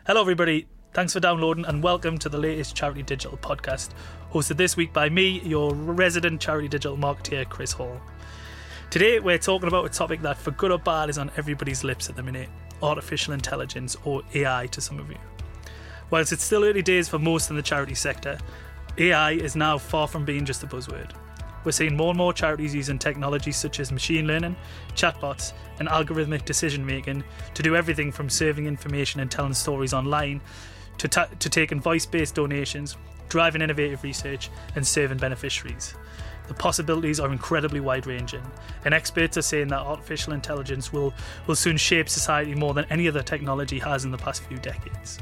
Hello everybody, thanks for downloading and welcome to the latest Charity Digital podcast, hosted this week by me, your resident Charity Digital marketeer, Chris Hall. Today we're talking about a topic that, for good or bad, is on everybody's lips at the minute: artificial intelligence, or AI to some of you. Whilst it's still early days for most in the charity sector, AI is now far from being just a buzzword. We're seeing more and more charities using technologies such as machine learning, chatbots, and algorithmic decision making to do everything from serving information and telling stories online to taking voice-based donations, driving innovative research, and serving beneficiaries. The possibilities are incredibly wide-ranging, and experts are saying that artificial intelligence will soon shape society more than any other technology has in the past few decades.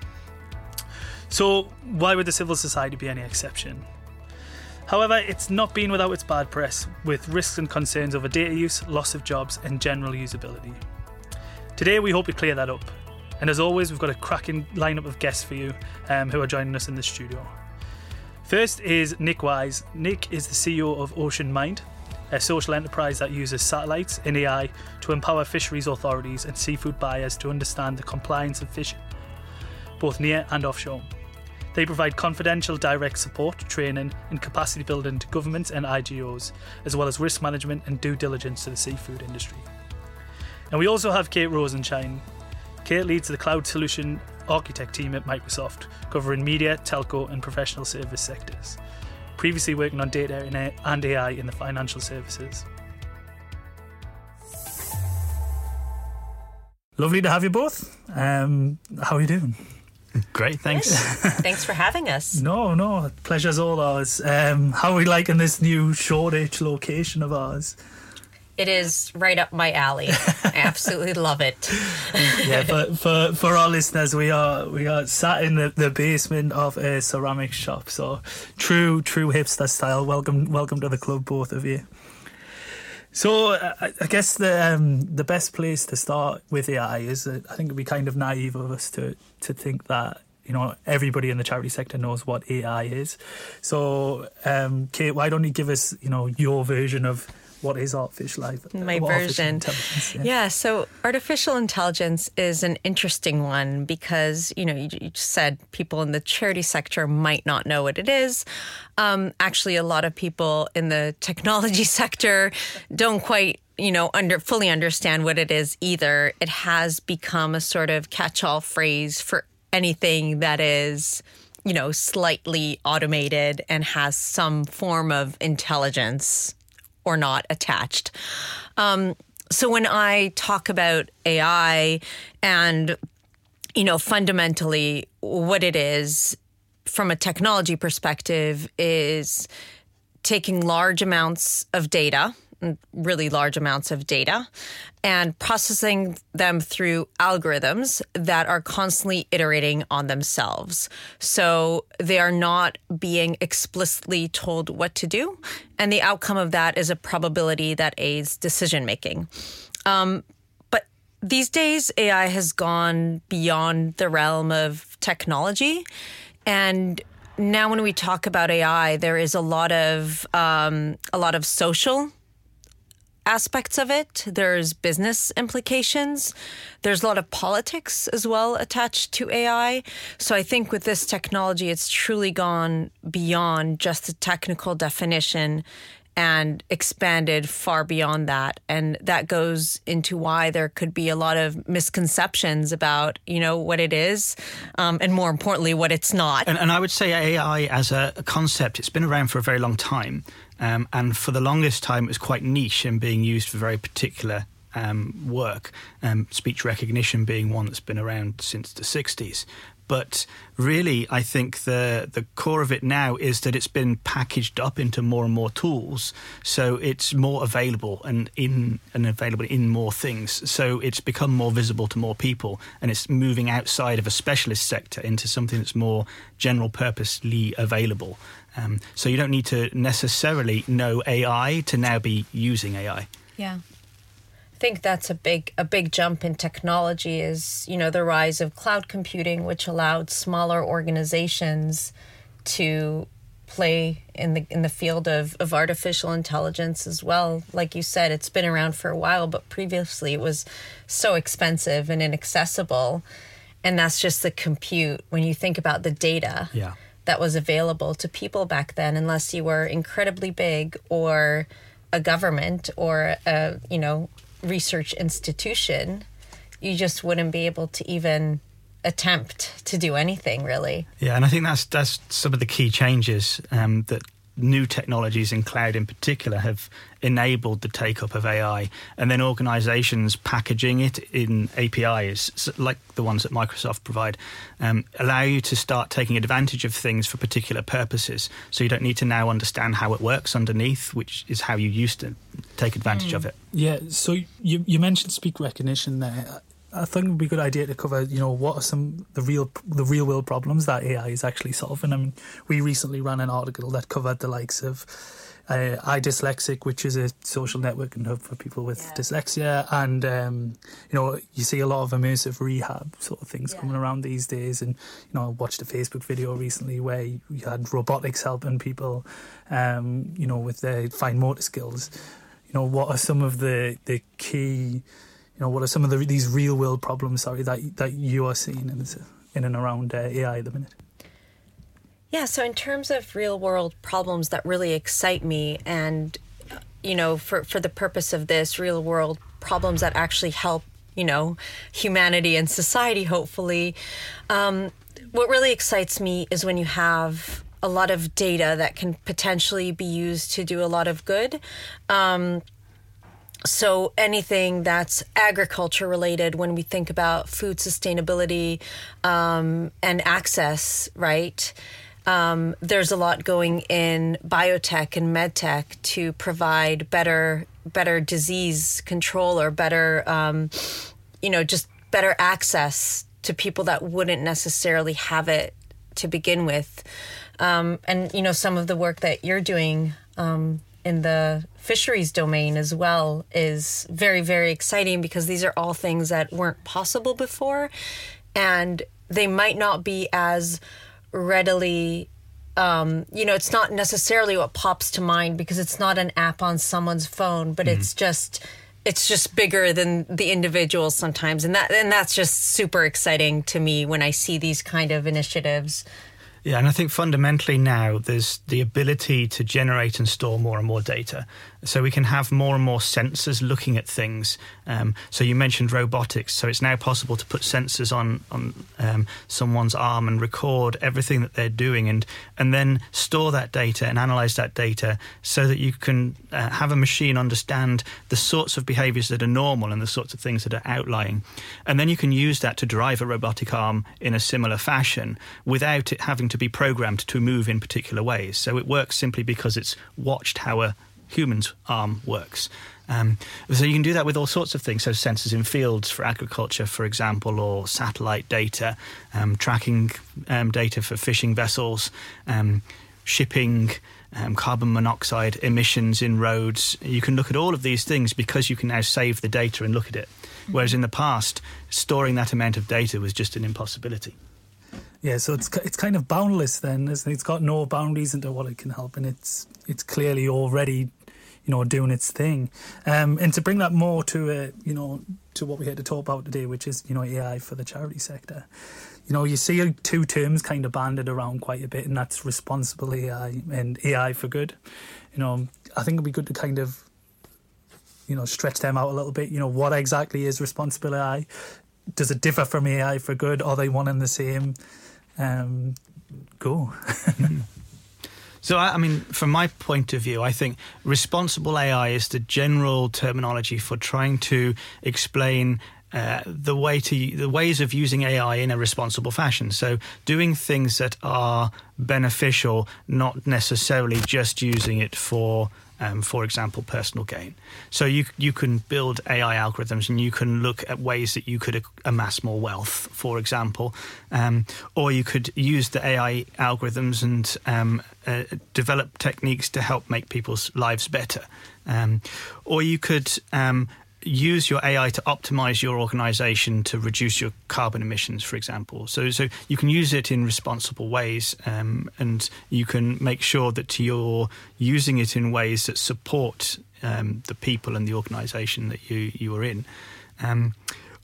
So why would the civil society be any exception? However, it's not been without its bad press, with risks and concerns over data use, loss of jobs, and general usability. Today we hope to clear that up, and as always we've got a cracking lineup of guests for you who are joining us in the studio. First is Nick Wise. Nick is the CEO of Ocean Mind, a social enterprise that uses satellites and AI to empower fisheries authorities and seafood buyers to understand the compliance of fishing, both near and offshore. They provide confidential direct support, training and capacity building to governments and IGOs, as well as risk management and due diligence to the seafood industry. And we also have Kate Rosenshine. Kate leads the cloud solution architect team at Microsoft, covering media, telco and professional service sectors, previously working on data and AI in the financial services. Lovely to have you both. How are you doing? Great, thanks. Thanks for having us. No, pleasure's all ours. How are we liking this new Shoreditch location of ours? It is right up my alley. I absolutely love it. Yeah, but for our listeners, we are sat in the basement of a ceramics shop. So true hipster style. Welcome to the club, both of you. So I guess the best place to start with AI is I think it'd be kind of naive of us to think that, you know, everybody in the charity sector knows what AI is. So Kate, why don't you give us, you know, your version of what is artificial intelligence? Yeah, so artificial intelligence is an interesting one because, you know, you said people in the charity sector might not know what it is. Actually, a lot of people in the technology sector don't quite, you know, fully understand what it is either. It has become a sort of catch-all phrase for anything that is, you know, slightly automated and has some form of intelligence or not attached. So when I talk about AI and, you know, fundamentally what it is from a technology perspective is taking large amounts of data, really large amounts of data, and processing them through algorithms that are constantly iterating on themselves. So they are not being explicitly told what to do, and the outcome of that is a probability that aids decision making. But these days, AI has gone beyond the realm of technology, and now when we talk about AI, there is a lot of social aspects of it. There's business implications. There's a lot of politics as well attached to AI. So I think with this technology, it's truly gone beyond just the technical definition and expanded far beyond that. And that goes into why there could be a lot of misconceptions about, you know, what it is, and more importantly, what it's not. And I would say AI as a concept, it's been around for a very long time. And for the longest time, it was quite niche and being used for very particular work, speech recognition being one that's been around since the 60s. But really, I think the core of it now is that it's been packaged up into more and more tools, so it's more available and available in more things. So it's become more visible to more people, and it's moving outside of a specialist sector into something that's more general purposely available. So you don't need to necessarily know AI to now be using AI. Yeah. I think that's a big jump in technology is, you know, the rise of cloud computing, which allowed smaller organizations to play in the field of artificial intelligence as well. Like you said, it's been around for a while, but previously it was so expensive and inaccessible. And that's just the compute. When you think about the data that was available to people back then, unless you were incredibly big or a government or a, research institution, you just wouldn't be able to even attempt to do anything, really. Yeah, and I think that's some of the key changes that new technologies in cloud in particular have enabled the take-up of AI, and then organizations packaging it in APIs like the ones that Microsoft provide allow you to start taking advantage of things for particular purposes. So you don't need to now understand how it works underneath, which is how you used to take advantage of it. Yeah, so you mentioned speech recognition there. I think it would be a good idea to cover, what are some the real world problems that AI is actually solving. I mean, we recently ran an article that covered the likes of iDyslexic, which is a social networking hub for people with dyslexia, and you see a lot of immersive rehab sort of things coming around these days. And I watched a Facebook video recently where you had robotics helping people, with their fine motor skills. What are some of the key? What are some of these real world problems, that you are seeing in and around AI at the minute? Yeah, so in terms of real world problems that really excite me, and, for the purpose of this, real world problems that actually help, humanity and society, hopefully, what really excites me is when you have a lot of data that can potentially be used to do a lot of good. So anything that's agriculture related, when we think about food sustainability and access, right? There's a lot going in biotech and medtech to provide better disease control or better, just better access to people that wouldn't necessarily have it to begin with. And some of the work that you're doing in the fisheries domain as well is very, very exciting, because these are all things that weren't possible before, and they might not be as readily, it's not necessarily what pops to mind because it's not an app on someone's phone, but it's just bigger than the individual sometimes. And that's just super exciting to me when I see these kind of initiatives. Yeah, and I think fundamentally now there's the ability to generate and store more and more data. So we can have more and more sensors looking at things. So you mentioned robotics. So it's now possible to put sensors on someone's arm and record everything that they're doing, and then store that data and analyze that data so that you can have a machine understand the sorts of behaviors that are normal and the sorts of things that are outlying. And then you can use that to drive a robotic arm in a similar fashion without it having to be programmed to move in particular ways. So it works simply because it's watched how a human's arm works. So you can do that with all sorts of things. So sensors in fields for agriculture, for example, or satellite data, tracking data for fishing vessels, shipping, carbon monoxide emissions in roads. You can look at all of these things because you can now save the data and look at it. Whereas in the past, storing that amount of data was just an impossibility. Yeah, so it's kind of boundless then, isn't it? It's got no boundaries into what it can help, and it's clearly already, doing its thing. And to bring that more to to what we had to talk about today, which is AI for the charity sector. You see two terms kind of banded around quite a bit, and that's responsible AI and AI for good. I think it'd be good to kind of stretch them out a little bit. What exactly is responsible AI? Does it differ from AI for good? Are they one and the same? Go. So, I mean, from my point of view, I think responsible AI is the general terminology for trying to explain the ways of using AI in a responsible fashion. So doing things that are beneficial, not necessarily just using it for example, personal gain. So you can build AI algorithms and you can look at ways that you could amass more wealth, for example, or you could use the AI algorithms and develop techniques to help make people's lives better. Or you could use your AI to optimize your organization to reduce your carbon emissions, for example. So you can use it in responsible ways, and you can make sure that you're using it in ways that support the people and the organization that you are in.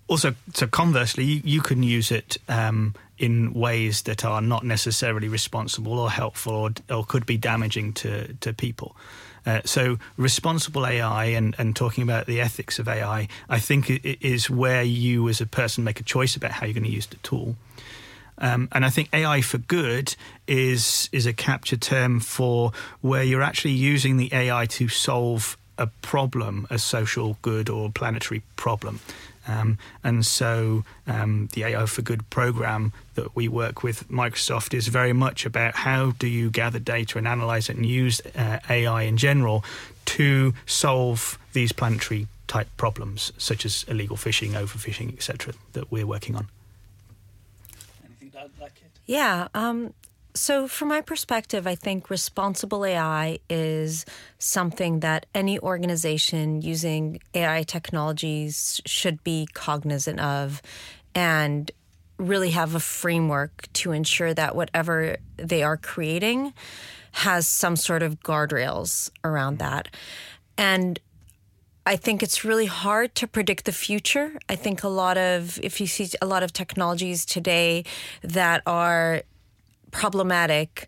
Also, so conversely, you can use it in ways that are not necessarily responsible or helpful or could be damaging to people. So responsible AI and talking about the ethics of AI, I think is where you as a person make a choice about how you're going to use the tool. And I think AI for good is a capture term for where you're actually using the AI to solve a problem, a social good or planetary problem. And so the AI for Good program that we work with Microsoft is very much about how do you gather data and analyze it and use AI in general to solve these planetary type problems, such as illegal fishing, overfishing, etc., that we're working on. Anything to add to that, Kate? Yeah. So from my perspective, I think responsible AI is something that any organization using AI technologies should be cognizant of and really have a framework to ensure that whatever they are creating has some sort of guardrails around that. And I think it's really hard to predict the future. I think if you see a lot of technologies today that are problematic,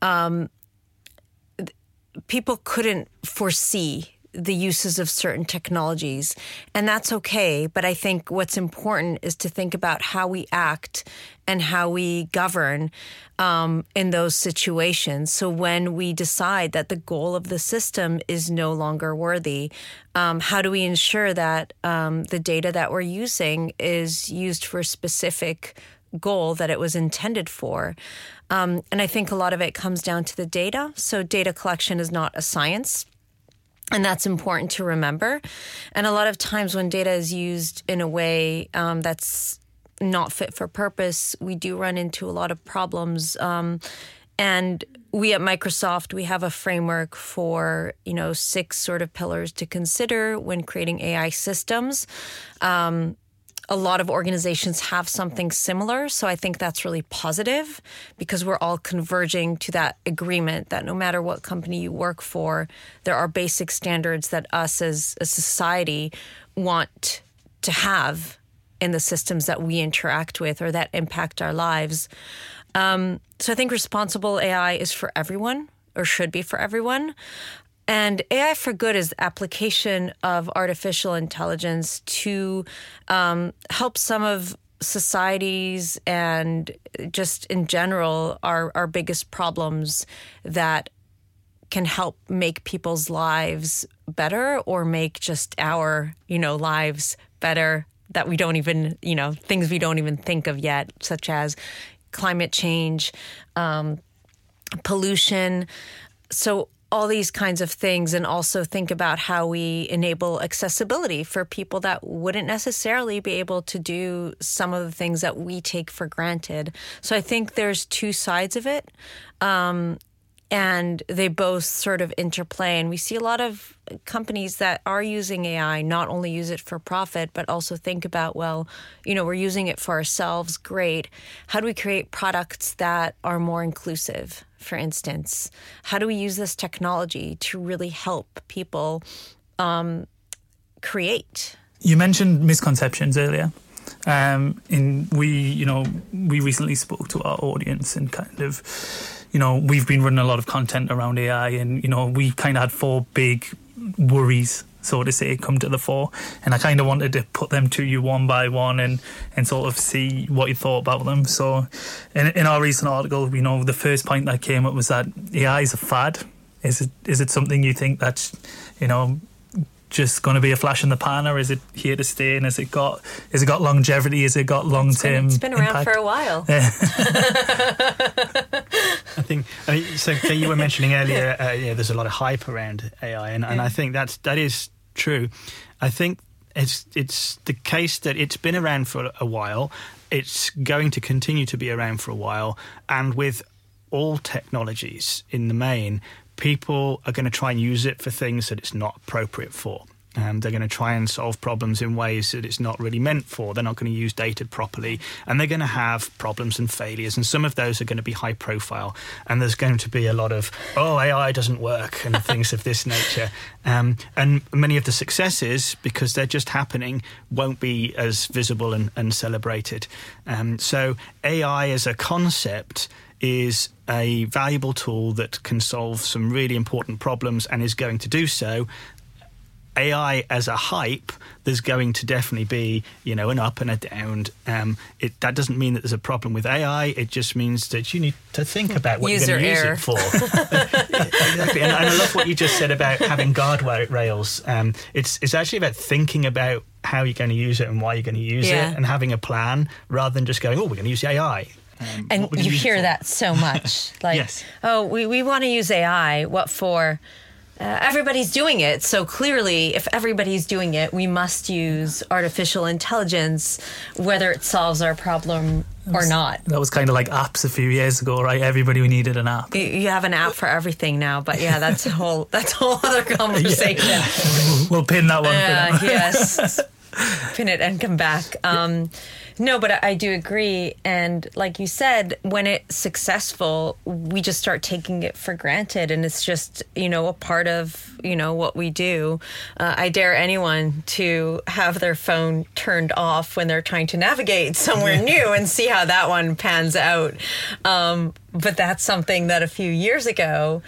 people couldn't foresee the uses of certain technologies, and that's okay. But I think what's important is to think about how we act and how we govern in those situations. So when we decide that the goal of the system is no longer worthy, how do we ensure that the data that we're using is used for a specific goal that it was intended for? And I think a lot of it comes down to the data. So data collection is not a science, and that's important to remember. And a lot of times when data is used in a way that's not fit for purpose, we do run into a lot of problems. And we at Microsoft, we have a framework for, 6 sort of pillars to consider when creating AI systems. A lot of organizations have something similar. So I think that's really positive because we're all converging to that agreement that no matter what company you work for, there are basic standards that us as a society want to have in the systems that we interact with or that impact our lives. So I think responsible AI is for everyone or should be for everyone. And AI for Good is the application of artificial intelligence to help some of societies and just in general our biggest problems that can help make people's lives better or make just our, lives better that we don't even, things we don't even think of yet, such as climate change, pollution. So all these kinds of things, and also think about how we enable accessibility for people that wouldn't necessarily be able to do some of the things that we take for granted. So I think there's 2 sides of it, and they both sort of interplay. And we see a lot of companies that are using AI not only use it for profit, but also think about, well, we're using it for ourselves. Great. How do we create products that are more inclusive? For instance, how do we use this technology to really help people create? You mentioned misconceptions earlier. We recently spoke to our audience and kind of, we've been running a lot of content around AI, and, we kind of had 4 big worries, so to say, come to the fore. And I kind of wanted to put them to you one by one and sort of see what you thought about them. So in our recent article, the first point that came up was that AI is a fad. Is it something you think that's, just going to be a flash in the pan, or is it here to stay? And has it got longevity? Has it got long-term It's been around impact? for a while. Yeah. So Kay, you were mentioning earlier, there's a lot of hype around AI, and I think that is true. I think it's the case that it's been around for a while. It's going to continue to be around for a while, and with all technologies in the main, people are going to try and use it for things that it's not appropriate for. They're going to try and solve problems in ways that it's not really meant for. They're not going to use data properly, and they're going to have problems and failures, and some of those are going to be high profile, and there's going to be a lot of, AI doesn't work, and things of this nature. And many of the successes, because they're just happening, won't be as visible and celebrated. So AI as a concept is a valuable tool that can solve some really important problems and is going to do so. AI as a hype, there's going to definitely be, an up and a down. That doesn't mean that there's a problem with AI. It just means that you need to think about what you're going to use it for. Exactly. And I love what you just said about having guardrails. It's actually about thinking about how you're going to use it and why you're going to use it, and having a plan rather than just going, we're going to use AI. And you hear that so much. Like, yes. We want to use AI. What for? Everybody's doing it. So clearly, if everybody's doing it, we must use artificial intelligence, whether it solves our problem or not. That was kind of like apps a few years ago, right? Everybody needed an app. You have an app for everything now, but that's a whole other conversation. Yeah. We'll pin that one for now. Yes. Pin it and come back. No, but I do agree. And like you said, when it's successful, we just start taking it for granted. And it's just, a part of, what we do. I dare anyone to have their phone turned off when they're trying to navigate somewhere new and see how that one pans out. But that's something that a few years ago,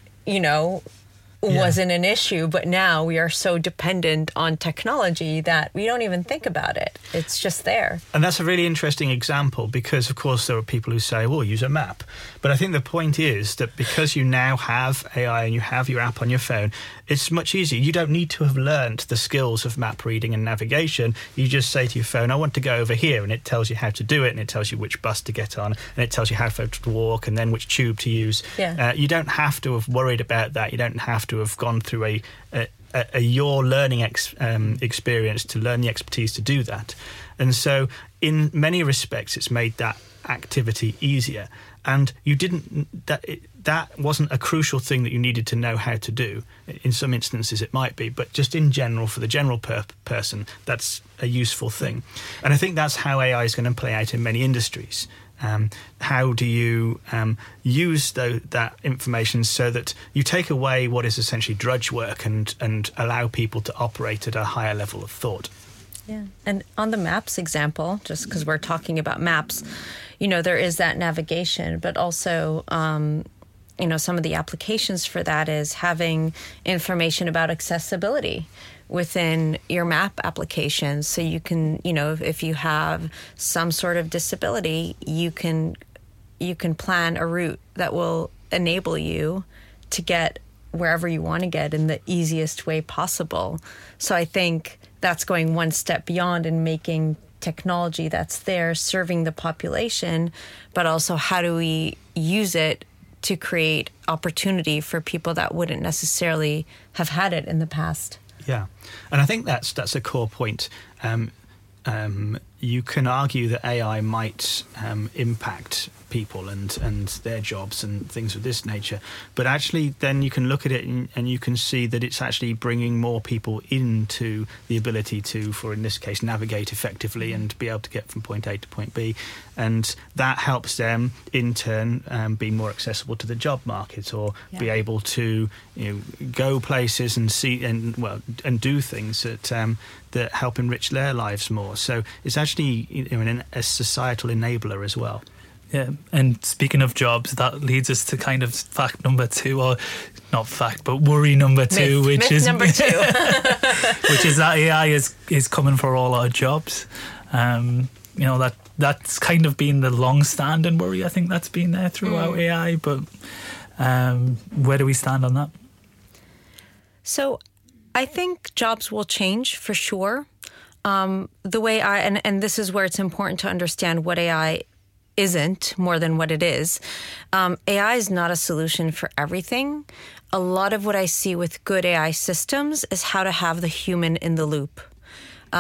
wasn't an issue, but now we are so dependent on technology that we don't even think about it. It's just there. And that's a really interesting example because, of course, there are people who say, well, use a map. But I think the point is that because you now have AI and you have your app on your phone, it's much easier. You don't need to have learned the skills of map reading and navigation. You just say to your phone, I want to go over here, and it tells you how to do it, and it tells you which bus to get on, and it tells you how far to walk, and then which tube to use. Yeah. You don't have to have worried about that. You don't have to have gone through your learning experience to learn the expertise to do that. And so in many respects, it's made that activity easier. And you didn't that wasn't a crucial thing that you needed to know how to do. In some instances, it might be, but just in general, for the general person, that's a useful thing. And I think that's how AI is going to play out in many industries. How do you use that information so that you take away what is essentially drudge work and allow people to operate at a higher level of thought? Yeah. And on the maps example, just because we're talking about maps, there is that navigation, but also, some of the applications for that is having information about accessibility within your map applications. So you can, if you have some sort of disability, you can plan a route that will enable you to get wherever you want to get in the easiest way possible. So I think that's going one step beyond and making technology that's there serving the population, but also how do we use it to create opportunity for people that wouldn't necessarily have had it in the past. Yeah, and I think that's a core point. You can argue that AI might impact people and their jobs and things of this nature, but actually then you can look at it and you can see that it's actually bringing more people into the ability to, for in this case, navigate effectively and be able to get from point A to point B, and that helps them in turn be more accessible to the job market or be able to go places and see and do things that help enrich their lives more. So it's actually a societal enabler as well. Yeah, and speaking of jobs, that leads us to kind of fact number 2, or not fact, but worry number 2, myth number 2, which is that AI is coming for all our jobs. That's kind of been the long-standing worry. I think that's been there throughout AI, but where do we stand on that? So I think jobs will change for sure. The way and this is where it's important to understand what AI isn't more than what it is. AI is not a solution for everything. A lot of what I see with good AI systems is how to have the human in the loop.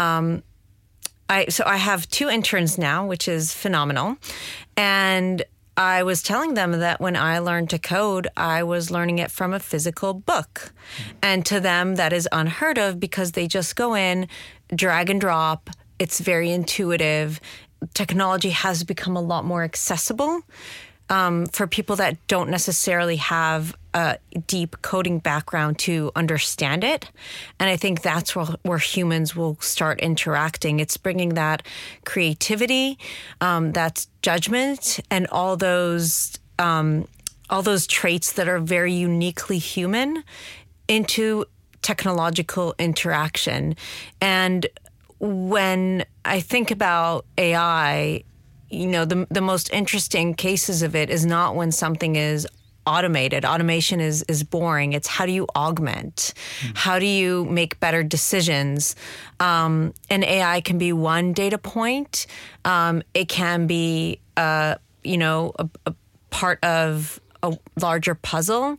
I have 2 interns now, which is phenomenal. And I was telling them that when I learned to code, I was learning it from a physical book. And to them, that is unheard of because they just go in, drag and drop. It's very intuitive. Technology has become a lot more accessible for people that don't necessarily have a deep coding background to understand it. And I think that's where humans will start interacting. It's bringing that creativity, that's judgment, and all those traits that are very uniquely human into technological interaction. And when I think about AI, the most interesting cases of it is not when something is automated. Automation is boring. It's how do you augment? How do you make better decisions? And AI can be one data point. It can be, a part of a larger puzzle.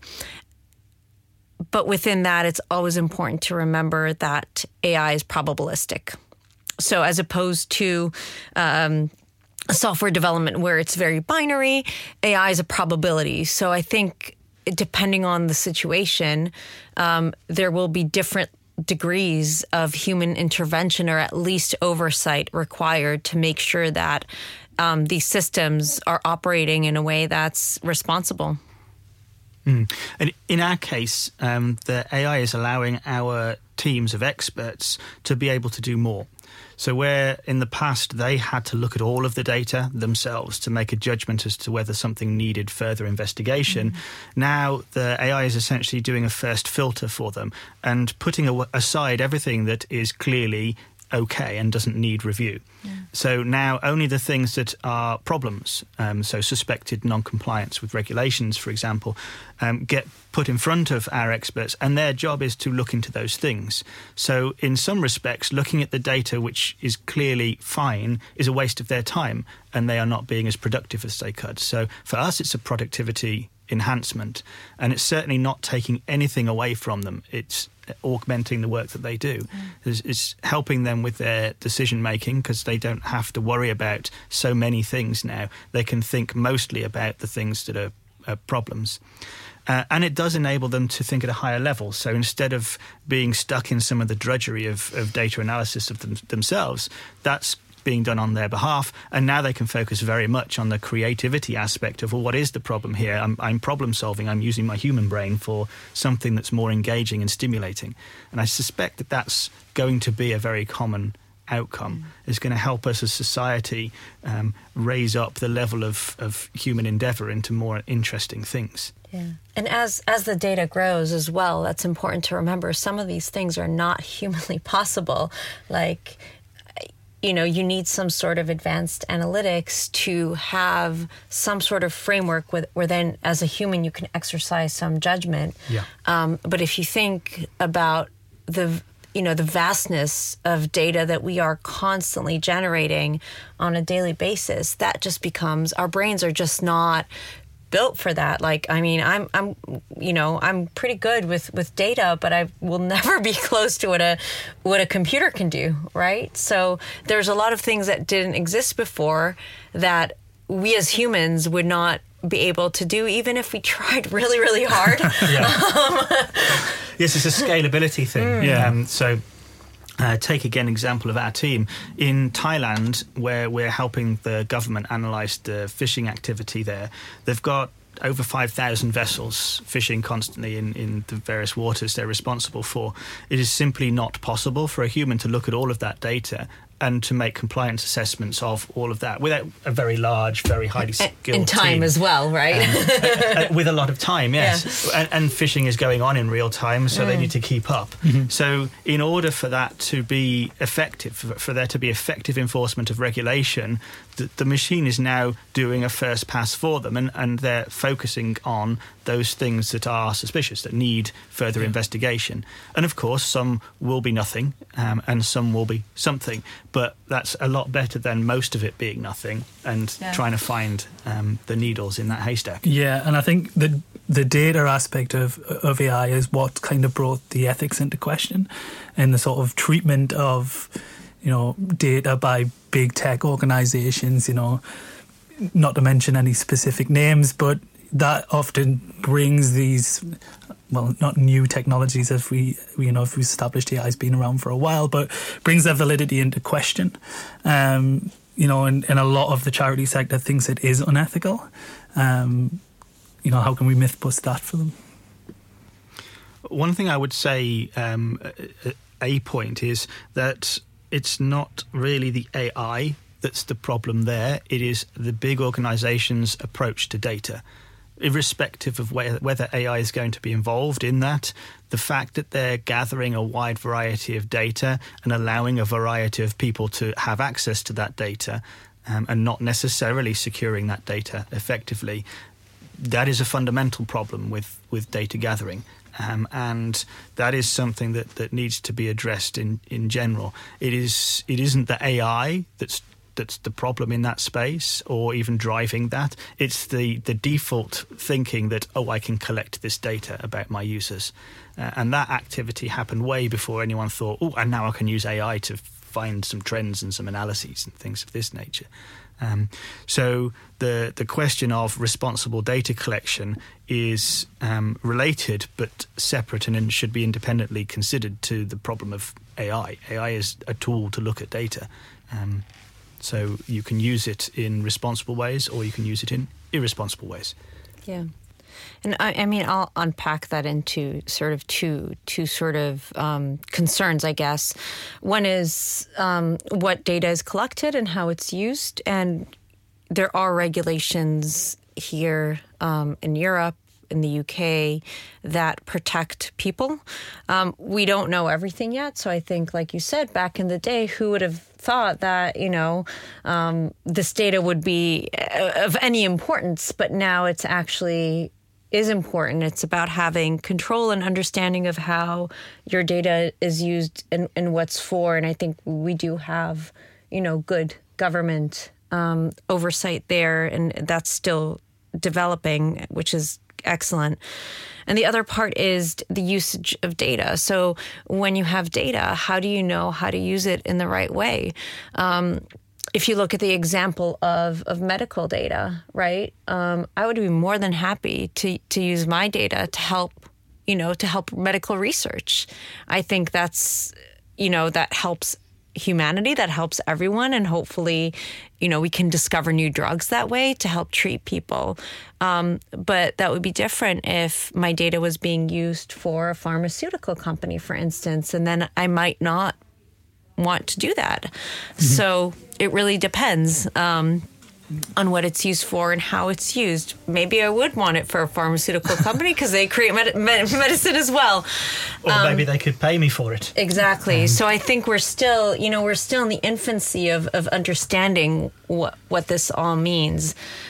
But within that, it's always important to remember that AI is probabilistic. So as opposed to software development where it's very binary, AI is a probability. So I think depending on the situation, there will be different degrees of human intervention or at least oversight required to make sure that these systems are operating in a way that's responsible. And in our case, the AI is allowing our teams of experts to be able to do more. So where in the past they had to look at all of the data themselves to make a judgment as to whether something needed further investigation, now the AI is essentially doing a first filter for them and putting aside everything that is clearly okay and doesn't need review. So now only the things that are problems, so suspected non-compliance with regulations, for example, get put in front of our experts, and their job is to look into those things. So in some respects, looking at the data which is clearly fine is a waste of their time, and they are not being as productive as they could. So for us, it's a productivity enhancement, and it's certainly not taking anything away from them. It's augmenting the work that they do. It's helping them with their decision making because they don't have to worry about so many things now. They can think mostly about the things that are problems. And it does enable them to think at a higher level. So instead of being stuck in some of the drudgery of data analysis of themselves, that's being done on their behalf, and now they can focus very much on the creativity aspect of, well, what is the problem here? I'm problem solving. I'm using my human brain for something that's more engaging and stimulating. And I suspect that that's going to be a very common outcome. It's going to help us as society raise up the level of human endeavour into more interesting things. Yeah. And as the data grows as well, that's important to remember. Some of these things are not humanly possible. Like, you need some sort of advanced analytics to have some sort of framework where then as a human you can exercise some judgment. Yeah. But if you think about the vastness of data that we are constantly generating on a daily basis, that just becomes, our brains are just not built for that. Like, I mean, I'm pretty good with data, but I will never be close to what a computer can do, right? So there's a lot of things that didn't exist before that we as humans would not be able to do, even if we tried really, really hard. Yes, it's a scalability thing. So take again example of our team in Thailand, where we're helping the government analyse the fishing activity there. They've got over 5,000 vessels fishing constantly in the various waters they're responsible for. It is simply not possible for a human to look at all of that data and to make compliance assessments of all of that without a very large, very highly skilled and time team. As well, right? With a lot of time, yes. Yeah. And fishing is going on in real time, so they need to keep up. So in order for that to be effective, for there to be effective enforcement of regulation, the machine is now doing a first pass for them, and they're focusing on those things that are suspicious, that need further investigation. And of course, some will be nothing, and some will be something. But that's a lot better than most of it being nothing and trying to find the needles in that haystack. Yeah, and I think the data aspect of AI is what kind of brought the ethics into question, and the sort of treatment of data by big tech organizations. not to mention any specific names, but that often brings these, well, not new technologies, if we established AI has been around for a while, but brings their validity into question. And a lot of the charity sector thinks it is unethical. How can we myth bust that for them? One thing I would say, a point is that it's not really the AI that's the problem there. It is the big organisations' approach to data. Irrespective of whether AI is going to be involved in that, the fact that they're gathering a wide variety of data and allowing a variety of people to have access to that data and not necessarily securing that data effectively, that is a fundamental problem with data gathering. And that is something that needs to be addressed in general. It isn't the AI that's the problem in that space or even driving that. It's the default thinking that, I can collect this data about my users. And that activity happened way before anyone thought, and now I can use AI to find some trends and some analyses and things of this nature. So the question of responsible data collection is related but separate and should be independently considered to the problem of AI. AI is a tool to look at data. So you can use it in responsible ways or you can use it in irresponsible ways. Yeah. And I'll unpack that into sort of two sort of concerns, I guess. One is what data is collected and how it's used. And there are regulations here in Europe, in the UK, that protect people. We don't know everything yet. So I think, like you said, back in the day, who would have thought that, this data would be of any importance, but now it's actually is important. It's about having control and understanding of how your data is used and what's for. And I think we do have, good government oversight there, and that's still developing, which is excellent. And the other part is the usage of data. So when you have data, how do you know how to use it in the right way? If you look at the example of medical data, right, I would be more than happy to use my data to help medical research. I think that's, that helps humanity, that helps everyone, and hopefully, we can discover new drugs that way to help treat people. But that would be different if my data was being used for a pharmaceutical company, for instance, and then I might not want to do that. Mm-hmm. So it really depends on what it's used for and how it's used. Maybe I would want it for a pharmaceutical company because they create medicine as well. Or maybe they could pay me for it. Exactly. So I think we're still in the infancy of understanding what this all means.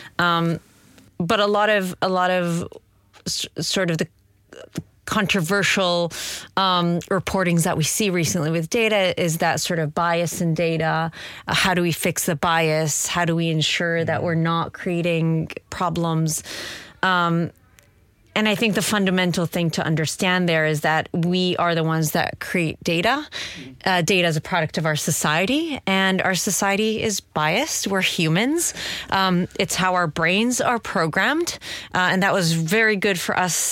But a lot of sort of the controversial reportings that we see recently with data is that sort of bias in data. How do we fix the bias? How do we ensure that we're not creating problems? And I think the fundamental thing to understand there is that we are the ones that create data. Data is a product of our society, and our society is biased. We're humans. It's how our brains are programmed. And that was very good for us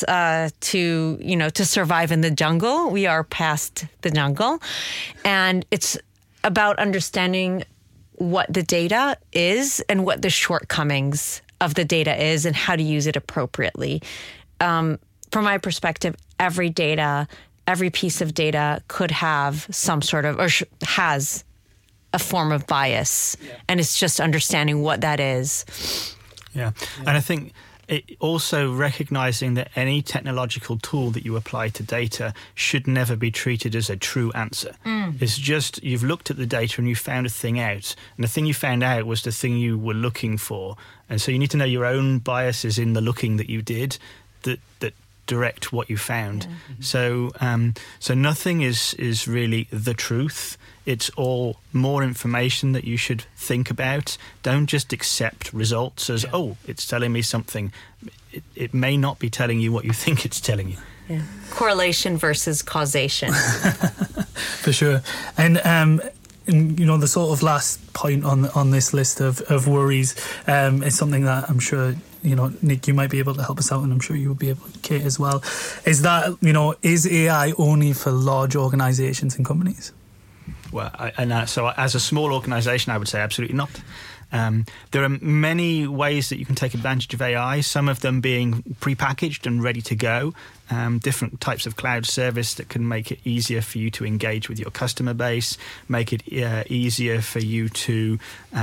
to survive in the jungle. We are past the jungle. And it's about understanding what the data is and what the shortcomings of the data is and how to use it appropriately. From my perspective, every piece of data could have some sort of, or has a form of bias. Yeah. And it's just understanding what that is. Yeah. And I think also recognizing that any technological tool that you apply to data should never be treated as a true answer. It's just, you've looked at the data and you found a thing out. And the thing you found out was the thing you were looking for. And so you need to know your own biases in the looking that you did that direct what you found. Yeah. So nothing is really the truth. It's all more information that you should think about. Don't just accept results as, it's telling me something. It may not be telling you what you think it's telling you. Yeah. Correlation versus causation. For sure. And and the sort of last point on this list of worries is something that I'm sure Nick, you might be able to help us out, and I'm sure you will be able to, Kate, as well. Is that is AI only for large organisations and companies? Well, so as a small organisation, I would say absolutely not. There are many ways that you can take advantage of AI, some of them being prepackaged and ready to go, different types of cloud service that can make it easier for you to engage with your customer base, make it easier for you to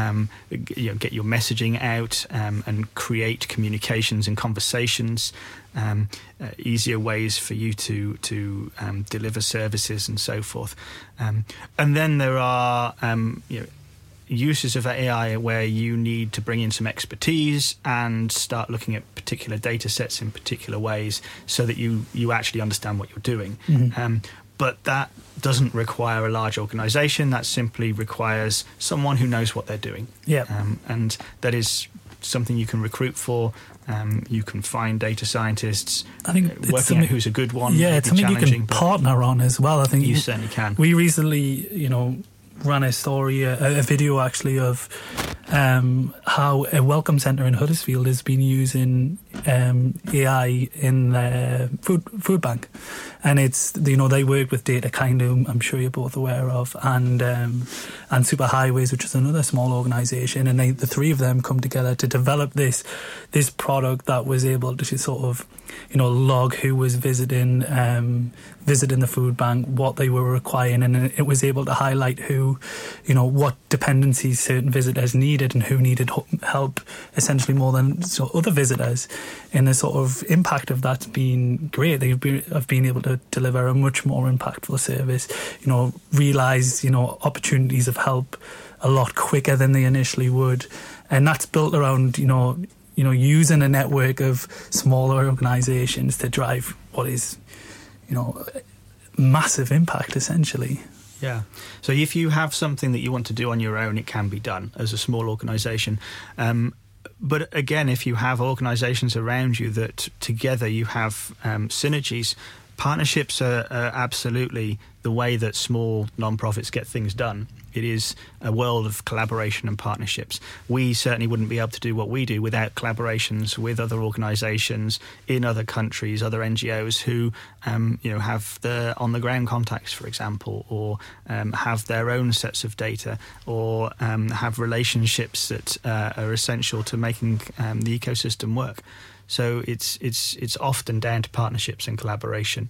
get your messaging out and create communications and conversations, easier ways for you to deliver services and so forth. And then there are uses of AI where you need to bring in some expertise and start looking at particular data sets in particular ways so that you actually understand what you're doing. Mm-hmm. But that doesn't require a large organisation. That simply requires someone who knows what they're doing. Yeah. And that is something you can recruit for. You can find data scientists. I think working out who's a good one. Yeah, it's something you can partner on as well. I think you certainly can. We recently, ran a story, a video actually of how a welcome centre in Huddersfield has been using AI in their food bank, and it's they work with Datakind, whom I'm sure you're both aware of, and Superhighways, which is another small organisation, and the three of them come together to develop this product that was able to sort of log who was visiting the food bank, what they were requiring, and it was able to highlight who, what dependencies certain visitors needed and who needed help essentially more than other visitors. And the sort of impact of that's been great. They've been able to deliver a much more impactful service, realise, opportunities of help a lot quicker than they initially would. And that's built around, using a network of smaller organisations to drive what is, massive impact, essentially. Yeah. So if you have something that you want to do on your own, it can be done as a small organisation. But again, if you have organisations around you that together you have synergies, partnerships are absolutely the way that small non-profits get things done. It is a world of collaboration and partnerships. We certainly wouldn't be able to do what we do without collaborations with other organisations in other countries, other NGOs who, have the on-the-ground contacts, for example, or have their own sets of data, or have relationships that are essential to making the ecosystem work. So it's often down to partnerships and collaboration.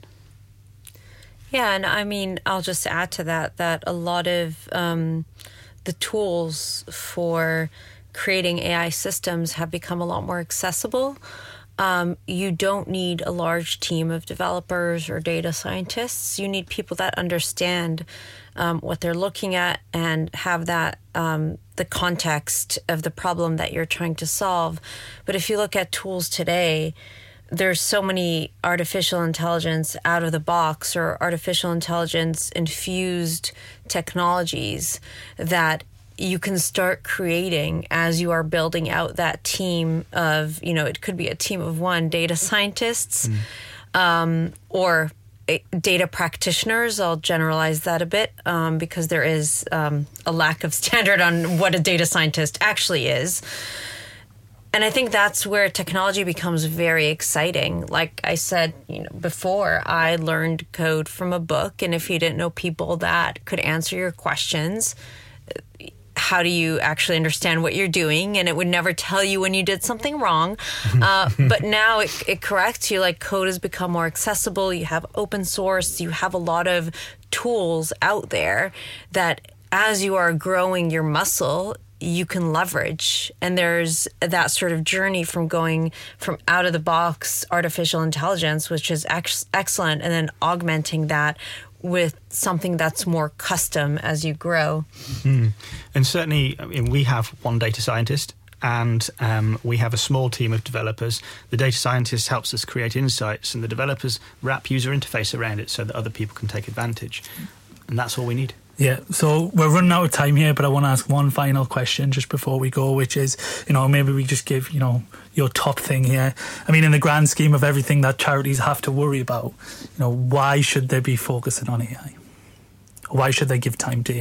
Yeah, and I mean, I'll just add to that a lot of the tools for creating AI systems have become a lot more accessible. You don't need a large team of developers or data scientists. You need people that understand what they're looking at and have that the context of the problem that you're trying to solve. But if you look at tools today, there's so many artificial intelligence out of the box or artificial intelligence infused technologies that you can start creating as you are building out that team of, it could be a team of one data scientists or data practitioners. I'll generalize that a bit because there is a lack of standard on what a data scientist actually is. And I think that's where technology becomes very exciting. Like I said, before, I learned code from a book, and if you didn't know people that could answer your questions, how do you actually understand what you're doing? And it would never tell you when you did something wrong. But now it corrects you. Like, code has become more accessible. You have open source. You have a lot of tools out there that, as you are growing your muscle, you can leverage. And there's that sort of journey from going from out of the box artificial intelligence, which is excellent, and then augmenting that with something that's more custom as you grow. Mm-hmm. And certainly, we have one data scientist, and we have a small team of developers. The data scientist helps us create insights, and the developers wrap user interface around it so that other people can take advantage. And that's all we need. Yeah, so we're running out of time here, but I want to ask one final question just before we go, which is, maybe we just give, your top thing here. I mean, in the grand scheme of everything that charities have to worry about, why should they be focusing on AI? Why should they give time to AI?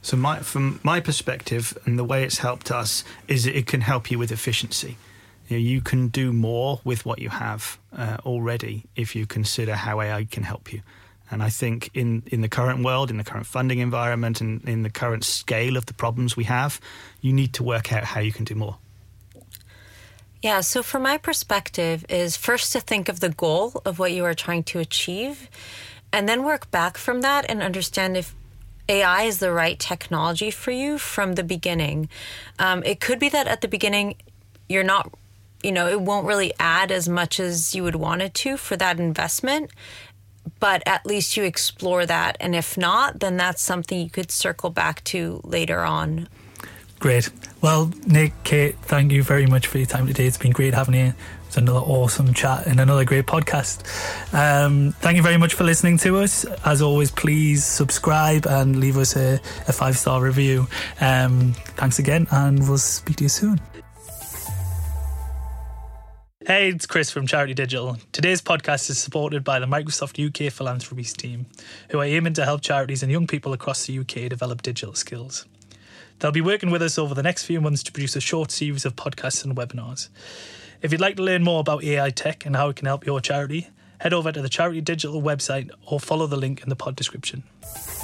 So from my perspective, and the way it's helped us, is that it can help you with efficiency. You can do more with what you have already if you consider how AI can help you. And I think in the current world, in the current funding environment, and in the current scale of the problems we have, you need to work out how you can do more. Yeah, so from my perspective is first to think of the goal of what you are trying to achieve, and then work back from that and understand if AI is the right technology for you from the beginning. It could be that at the beginning, you're not, it won't really add as much as you would want it to for that investment, but at least you explore that. And if not, then that's something you could circle back to later on. Great. Well, Nick, Kate, thank you very much for your time today. It's been great having you. It's another awesome chat and another great podcast. Thank you very much for listening to us. As always, please subscribe and leave us a 5-star review. Thanks again, and we'll speak to you soon. Hey, it's Chris from Charity Digital. Today's podcast is supported by the Microsoft UK Philanthropies team, who are aiming to help charities and young people across the UK develop digital skills. They'll be working with us over the next few months to produce a short series of podcasts and webinars. If you'd like to learn more about AI tech and how it can help your charity, head over to the Charity Digital website or follow the link in the pod description.